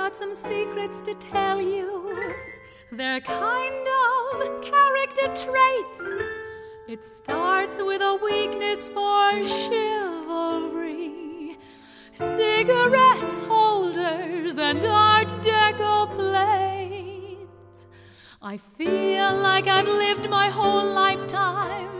got some secrets to tell you. They're kind of character traits. It starts with a weakness for chivalry, cigarette holders and Art Deco plates. I feel like I've lived my whole lifetime